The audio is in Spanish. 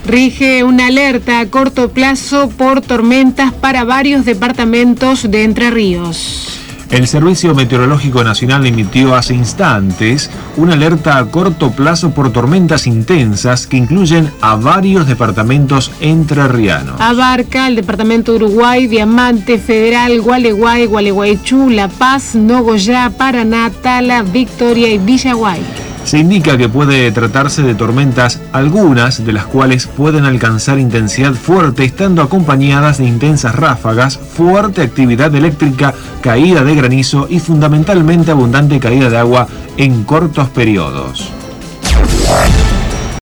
Rige una alerta a corto plazo por tormentas para varios departamentos de Entre Ríos. El Servicio Meteorológico Nacional emitió hace instantes una alerta a corto plazo por tormentas intensas que incluyen a varios departamentos entrerrianos. Abarca el departamento de Uruguay, Diamante, Federal, Gualeguay, Gualeguaychú, La Paz, Nogoyá, Paraná, Tala, Victoria y Villaguay. Se indica que puede tratarse de tormentas, algunas de las cuales pueden alcanzar intensidad fuerte, estando acompañadas de intensas ráfagas, fuerte actividad eléctrica, caída de granizo y fundamentalmente abundante caída de agua en cortos periodos.